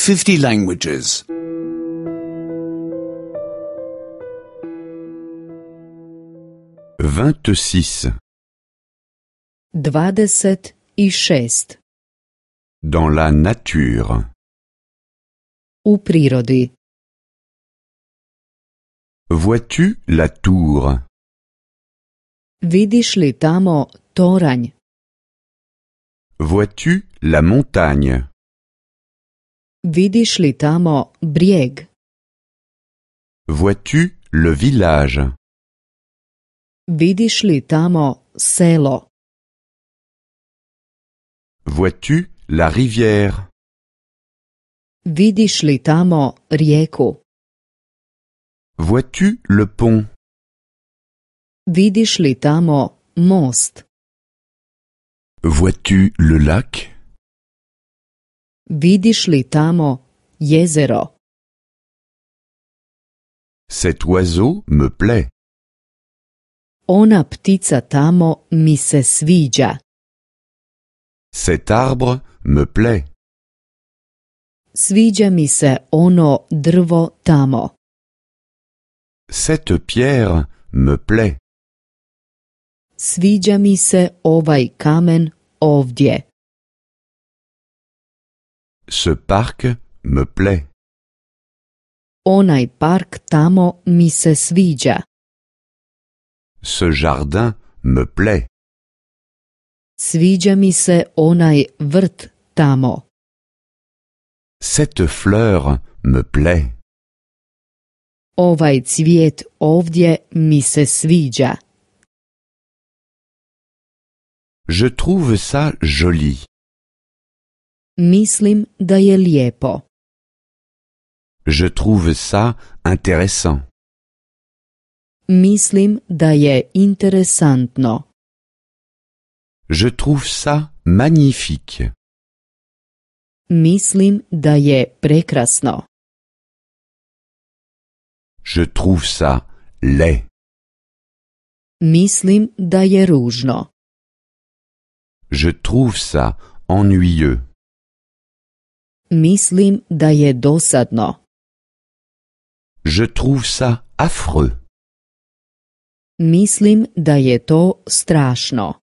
50 languages. 26. 26. Dans la nature. U prirodi. Vois-tu la tour? Vidiš li tamo toranj? Vois-tu la montagne? Vidiš li tamo brijeg? Vois-tu le village? Vidiš li tamo selo? Vois-tu la rivière? Vidiš li tamo rijeku? Vois-tu le pont? Vidiš li tamo most? Vois-tu le lac? Vidiš li tamo jezero? Cet oiseau me plaît. Ona ptica tamo mi se sviđa. Cet arbre me plaît. Sviđa mi se ono drvo tamo. Cette pierre me plaît. Sviđa mi se ovaj kamen ovdje. Ce parc me plaît. Onaj park tamo mi se sviđa. Ce jardin me plaît. Sviđa mi se onaj vrt tamo. Cette fleur me plaît. Ovaj cvijet ovdje mi se sviđa. Je trouve ça joli. Mislim da je lijepo. Je trouve ça intéressant. Mislim da je interesantno. Je trouve ça magnifique. Mislim da je prekrasno. Je trouve ça laid. Mislim da je ružno. Je trouve ça ennuyeux. Mislim da je dosadno. Je trouve ça affreux. Mislim da je to strašno.